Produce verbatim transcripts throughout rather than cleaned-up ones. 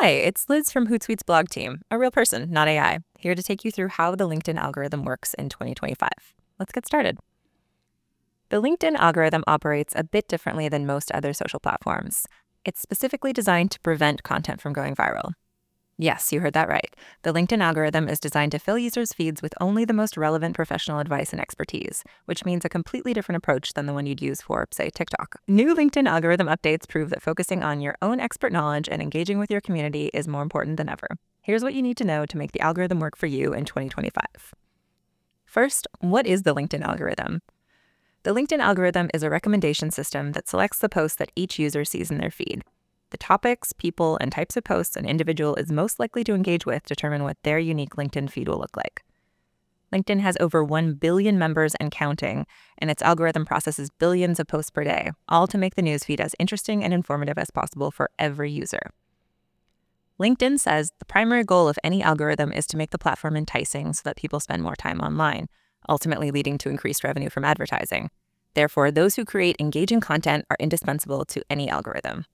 Hi, it's Liz from Hootsuite's blog team, a real person, not A I, here to take you through how the LinkedIn algorithm works in twenty twenty-five. Let's get started. The LinkedIn algorithm operates a bit differently than most other social platforms. It's specifically designed to prevent content from going viral. Yes, you heard that right. The LinkedIn algorithm is designed to fill users' feeds with only the most relevant professional advice and expertise, which means a completely different approach than the one you'd use for, say, TikTok. New LinkedIn algorithm updates prove that focusing on your own expert knowledge and engaging with your community is more important than ever. Here's what you need to know to make the algorithm work for you in twenty twenty-five. First, what is the LinkedIn algorithm? The LinkedIn algorithm is a recommendation system that selects the posts that each user sees in their feed. The topics, people, and types of posts an individual is most likely to engage with determine what their unique LinkedIn feed will look like. LinkedIn has over one billion members and counting, and its algorithm processes billions of posts per day, all to make the newsfeed as interesting and informative as possible for every user. LinkedIn says the primary goal of any algorithm is to make the platform enticing so that people spend more time online, ultimately leading to increased revenue from advertising. Therefore, those who create engaging content are indispensable to any algorithm.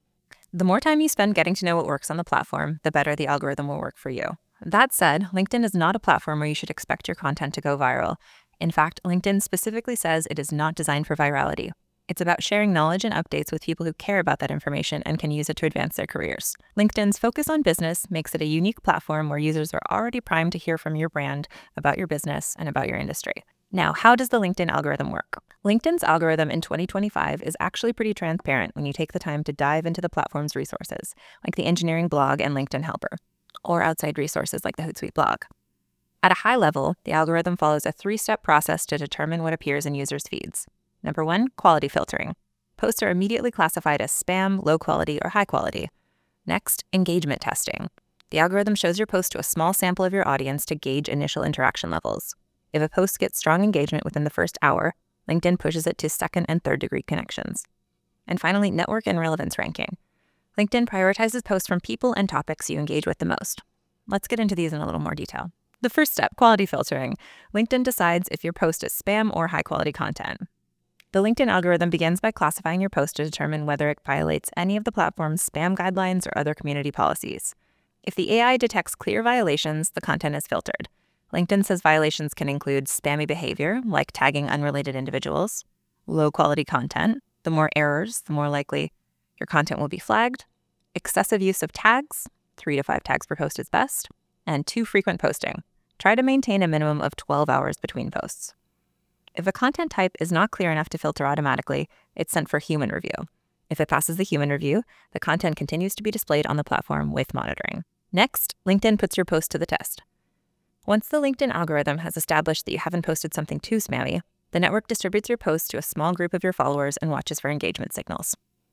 The more time you spend getting to know what works on the platform, the better the algorithm will work for you. That said, LinkedIn is not a platform where you should expect your content to go viral. In fact, LinkedIn specifically says it is not designed for virality. It's about sharing knowledge and updates with people who care about that information and can use it to advance their careers. LinkedIn's focus on business makes it a unique platform where users are already primed to hear from your brand, about your business, and about your industry. Now, how does the LinkedIn algorithm work? LinkedIn's algorithm in twenty twenty-five is actually pretty transparent when you take the time to dive into the platform's resources, like the engineering blog and LinkedIn Helper, or outside resources like the Hootsuite blog. At a high level, the algorithm follows a three-step process to determine what appears in users' feeds. Number one, quality filtering. Posts are immediately classified as spam, low quality, or high quality. Next, engagement testing. The algorithm shows your post to a small sample of your audience to gauge initial interaction levels. If a post gets strong engagement within the first hour, LinkedIn pushes it to second and third degree connections. And finally, network and relevance ranking. LinkedIn prioritizes posts from people and topics you engage with the most. Let's get into these in a little more detail. The first step, quality filtering. LinkedIn decides if your post is spam or high quality content. The LinkedIn algorithm begins by classifying your post to determine whether it violates any of the platform's spam guidelines or other community policies. If the A I detects clear violations, the content is filtered. LinkedIn says violations can include spammy behavior, like tagging unrelated individuals, low-quality content. The more errors, the more likely your content will be flagged, excessive use of tags, three to five tags per post is best, and too frequent posting. Try to maintain a minimum of twelve hours between posts. If a content type is not clear enough to filter automatically, it's sent for human review. If it passes the human review, the content continues to be displayed on the platform with monitoring. Next, LinkedIn puts your post to the test. Once the LinkedIn algorithm has established that you haven't posted something too spammy, the network distributes your post to a small group of your followers and watches for engagement signals.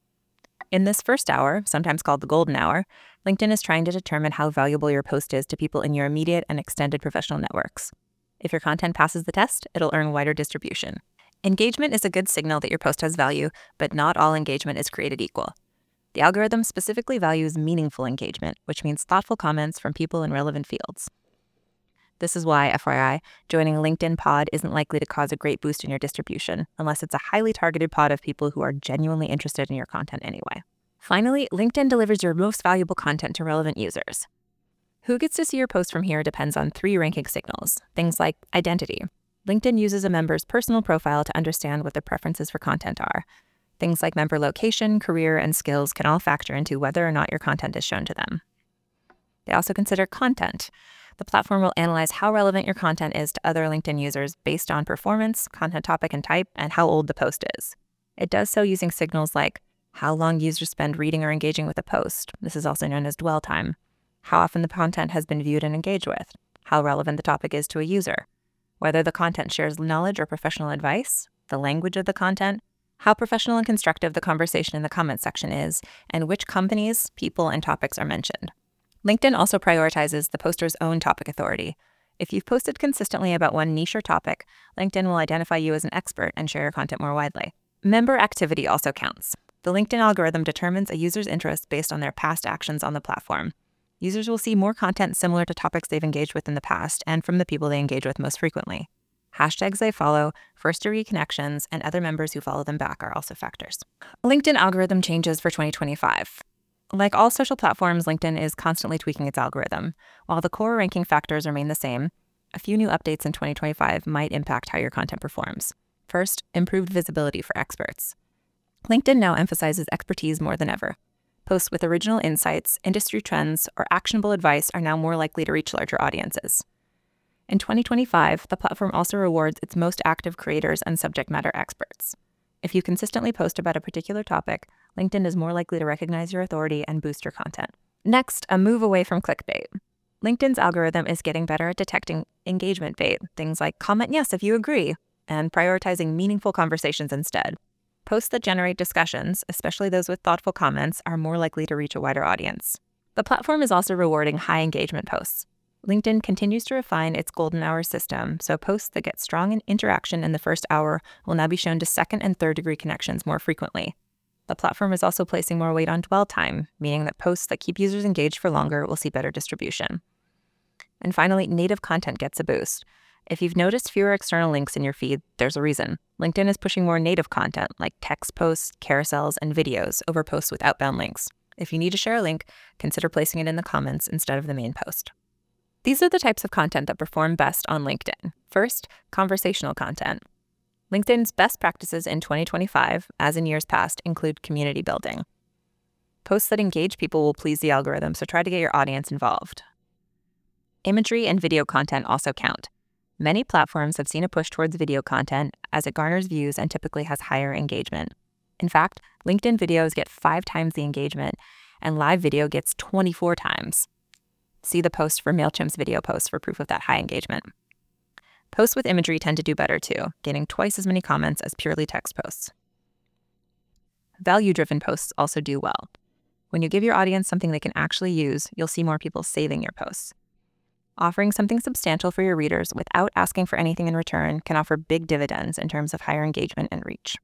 In this first hour, sometimes called the golden hour, LinkedIn is trying to determine how valuable your post is to people in your immediate and extended professional networks. If your content passes the test, it'll earn wider distribution. Engagement is a good signal that your post has value, but not all engagement is created equal. The algorithm specifically values meaningful engagement, which means thoughtful comments from people in relevant fields. This is why, F Y I, joining a LinkedIn pod isn't likely to cause a great boost in your distribution, unless it's a highly targeted pod of people who are genuinely interested in your content anyway. Finally, LinkedIn delivers your most valuable content to relevant users. Who gets to see your post from here depends on three ranking signals, things like identity. LinkedIn uses a member's personal profile to understand what their preferences for content are. Things like member location, career, and skills can all factor into whether or not your content is shown to them. They also consider content. The platform will analyze how relevant your content is to other LinkedIn users based on performance, content topic and type, and how old the post is. It does so using signals like how long users spend reading or engaging with a post. This is also known as dwell time. How often the content has been viewed and engaged with. How relevant the topic is to a user. Whether the content shares knowledge or professional advice. The language of the content. How professional and constructive the conversation in the comment section is. And which companies, people, and topics are mentioned. LinkedIn also prioritizes the poster's own topic authority. If you've posted consistently about one niche or topic, LinkedIn will identify you as an expert and share your content more widely. Member activity also counts. The LinkedIn algorithm determines a user's interest based on their past actions on the platform. Users will see more content similar to topics they've engaged with in the past and from the people they engage with most frequently. Hashtags they follow, first-degree connections, and other members who follow them back are also factors. LinkedIn algorithm changes for twenty twenty-five. Like all social platforms, LinkedIn is constantly tweaking its algorithm. While the core ranking factors remain the same, a few new updates in twenty twenty-five might impact how your content performs. First, improved visibility for experts. LinkedIn now emphasizes expertise more than ever. Posts with original insights, industry trends, or actionable advice are now more likely to reach larger audiences. In twenty twenty-five, the platform also rewards its most active creators and subject matter experts. If you consistently post about a particular topic, LinkedIn is more likely to recognize your authority and boost your content. Next, a move away from clickbait. LinkedIn's algorithm is getting better at detecting engagement bait, things like comment yes if you agree, and prioritizing meaningful conversations instead. Posts that generate discussions, especially those with thoughtful comments, are more likely to reach a wider audience. The platform is also rewarding high engagement posts. LinkedIn continues to refine its golden hour system, so posts that get strong interaction in the first hour will now be shown to second and third degree connections more frequently. The platform is also placing more weight on dwell time, meaning that posts that keep users engaged for longer will see better distribution. And finally, native content gets a boost. If you've noticed fewer external links in your feed, there's a reason. LinkedIn is pushing more native content like text posts, carousels, and videos over posts with outbound links. If you need to share a link, consider placing it in the comments instead of the main post. These are the types of content that perform best on LinkedIn. First, conversational content. LinkedIn's best practices in twenty twenty-five, as in years past, include community building. Posts that engage people will please the algorithm, so try to get your audience involved. Imagery and video content also count. Many platforms have seen a push towards video content as it garners views and typically has higher engagement. In fact, LinkedIn videos get five times the engagement, and live video gets twenty-four times. See the post for MailChimp's video posts for proof of that high engagement. Posts with imagery tend to do better too, gaining twice as many comments as purely text posts. Value-driven posts also do well. When you give your audience something they can actually use, you'll see more people saving your posts. Offering something substantial for your readers without asking for anything in return can offer big dividends in terms of higher engagement and reach.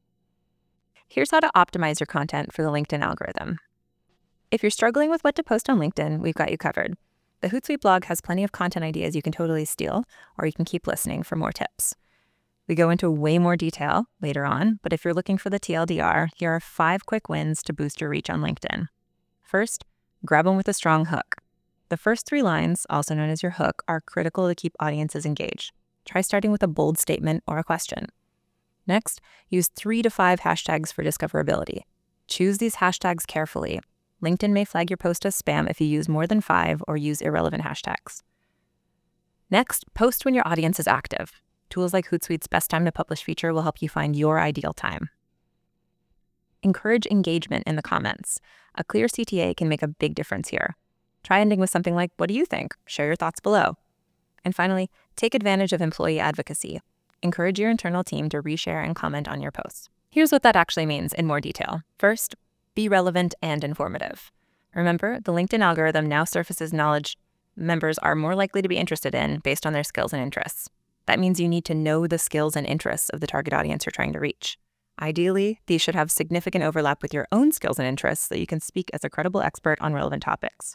Here's how to optimize your content for the LinkedIn algorithm. If you're struggling with what to post on LinkedIn, we've got you covered. The Hootsuite blog has plenty of content ideas you can totally steal, or you can keep listening for more tips. We go into way more detail later on, but if you're looking for the T L D R, here are five quick wins to boost your reach on LinkedIn. First, grab them with a strong hook. The first three lines, also known as your hook, are critical to keep audiences engaged. Try starting with a bold statement or a question. Next, use three to five hashtags for discoverability. Choose these hashtags carefully. LinkedIn may flag your post as spam if you use more than five or use irrelevant hashtags. Next, post when your audience is active. Tools like Hootsuite's Best Time to Publish feature will help you find your ideal time. Encourage engagement in the comments. A clear C T A can make a big difference here. Try ending with something like, "What do you think?" Share your thoughts below. And finally, take advantage of employee advocacy. Encourage your internal team to reshare and comment on your posts. Here's what that actually means in more detail. First, be relevant and informative. Remember, the LinkedIn algorithm now surfaces knowledge members are more likely to be interested in based on their skills and interests. That means you need to know the skills and interests of the target audience you're trying to reach. Ideally, these should have significant overlap with your own skills and interests so you can speak as a credible expert on relevant topics.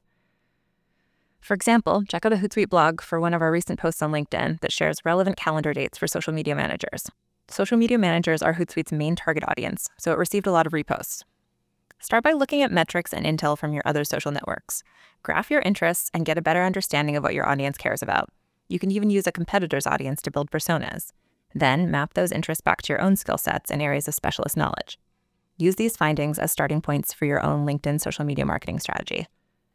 For example, check out the Hootsuite blog for one of our recent posts on LinkedIn that shares relevant calendar dates for social media managers. Social media managers are Hootsuite's main target audience, so it received a lot of reposts. Start by looking at metrics and intel from your other social networks. Graph your interests and get a better understanding of what your audience cares about. You can even use a competitor's audience to build personas. Then map those interests back to your own skill sets and areas of specialist knowledge. Use these findings as starting points for your own LinkedIn social media marketing strategy.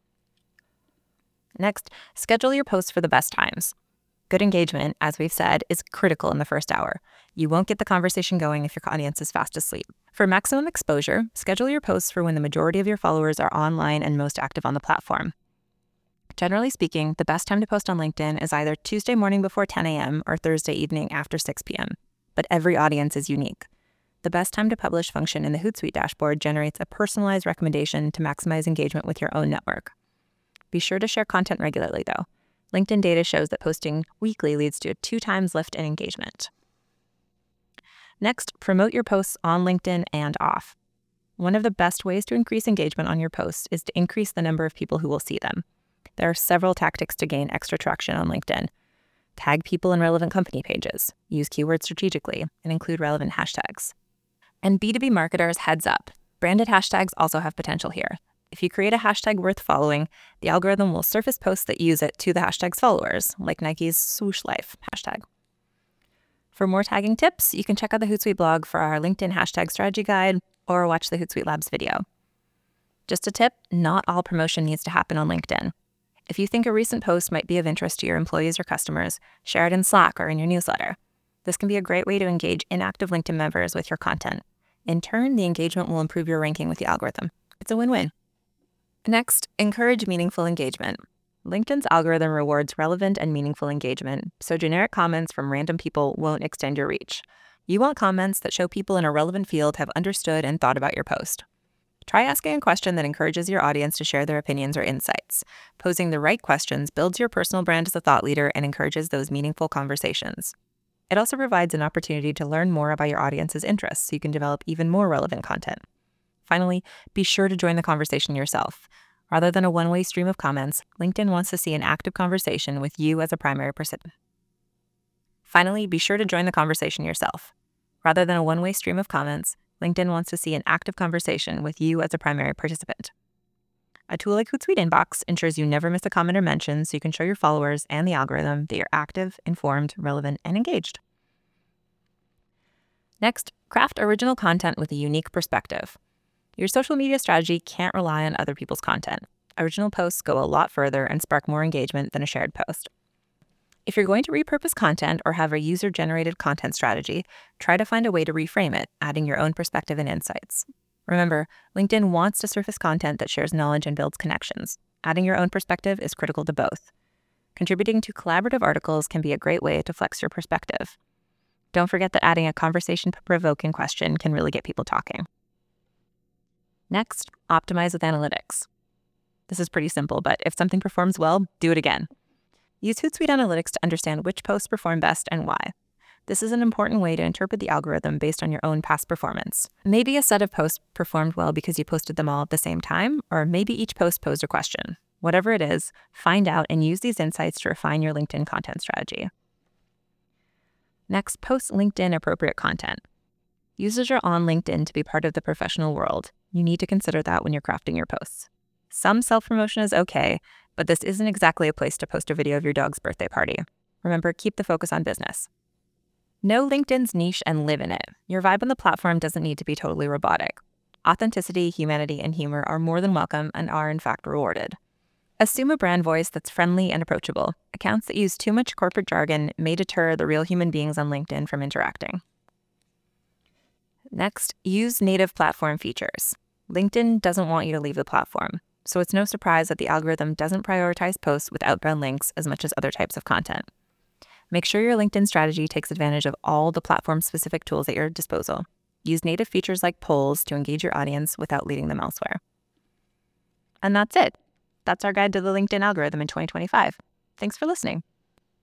Next, schedule your posts for the best times. Good engagement, as we've said, is critical in the first hour. You won't get the conversation going if your audience is fast asleep. For maximum exposure, schedule your posts for when the majority of your followers are online and most active on the platform. Generally speaking, the best time to post on LinkedIn is either Tuesday morning before ten a.m. or Thursday evening after six p.m., but every audience is unique. The best time to publish function in the Hootsuite dashboard generates a personalized recommendation to maximize engagement with your own network. Be sure to share content regularly, though. LinkedIn data shows that posting weekly leads to a two times lift in engagement. Next, promote your posts on LinkedIn and off. One of the best ways to increase engagement on your posts is to increase the number of people who will see them. There are several tactics to gain extra traction on LinkedIn. Tag people in relevant company pages, use keywords strategically, and include relevant hashtags. And B two B marketers, heads up. Branded hashtags also have potential here. If you create a hashtag worth following, the algorithm will surface posts that use it to the hashtag's followers, like Nike's swoosh life hashtag. For more tagging tips, you can check out the Hootsuite blog for our LinkedIn hashtag strategy guide or watch the Hootsuite Labs video. Just a tip, not all promotion needs to happen on LinkedIn. If you think a recent post might be of interest to your employees or customers, share it in Slack or in your newsletter. This can be a great way to engage inactive LinkedIn members with your content. In turn, the engagement will improve your ranking with the algorithm. It's a win-win. Next, encourage meaningful engagement. LinkedIn's algorithm rewards relevant and meaningful engagement, so generic comments from random people won't extend your reach. You want comments that show people in a relevant field have understood and thought about your post. Try asking a question that encourages your audience to share their opinions or insights. Posing the right questions builds your personal brand as a thought leader and encourages those meaningful conversations. It also provides an opportunity to learn more about your audience's interests so you can develop even more relevant content. Finally, be sure to join the conversation yourself. Rather than a one-way stream of comments, LinkedIn wants to see an active conversation with you as a primary participant. Finally, be sure to join the conversation yourself. Rather than a one-way stream of comments, LinkedIn wants to see an active conversation with you as a primary participant. A tool like Hootsuite Inbox ensures you never miss a comment or mention so you can show your followers and the algorithm that you're active, informed, relevant, and engaged. Next, craft original content with a unique perspective. Your social media strategy can't rely on other people's content. Original posts go a lot further and spark more engagement than a shared post. If you're going to repurpose content or have a user-generated content strategy, try to find a way to reframe it, adding your own perspective and insights. Remember, LinkedIn wants to surface content that shares knowledge and builds connections. Adding your own perspective is critical to both. Contributing to collaborative articles can be a great way to flex your perspective. Don't forget that adding a conversation-provoking question can really get people talking. Next, optimize with analytics. This is pretty simple, but if something performs well, do it again. Use Hootsuite Analytics to understand which posts perform best and why. This is an important way to interpret the algorithm based on your own past performance. Maybe a set of posts performed well because you posted them all at the same time, or maybe each post posed a question. Whatever it is, find out and use these insights to refine your LinkedIn content strategy. Next, post LinkedIn appropriate content. Users are on LinkedIn to be part of the professional world. You need to consider that when you're crafting your posts. Some self-promotion is okay, but this isn't exactly a place to post a video of your dog's birthday party. Remember, keep the focus on business. Know LinkedIn's niche and live in it. Your vibe on the platform doesn't need to be totally robotic. Authenticity, humanity, and humor are more than welcome and are in fact rewarded. Assume a brand voice that's friendly and approachable. Accounts that use too much corporate jargon may deter the real human beings on LinkedIn from interacting. Next, use native platform features. LinkedIn doesn't want you to leave the platform, so it's no surprise that the algorithm doesn't prioritize posts with outbound links as much as other types of content. Make sure your LinkedIn strategy takes advantage of all the platform-specific tools at your disposal. Use native features like polls to engage your audience without leading them elsewhere. And that's it. That's our guide to the LinkedIn algorithm in twenty twenty-five. Thanks for listening.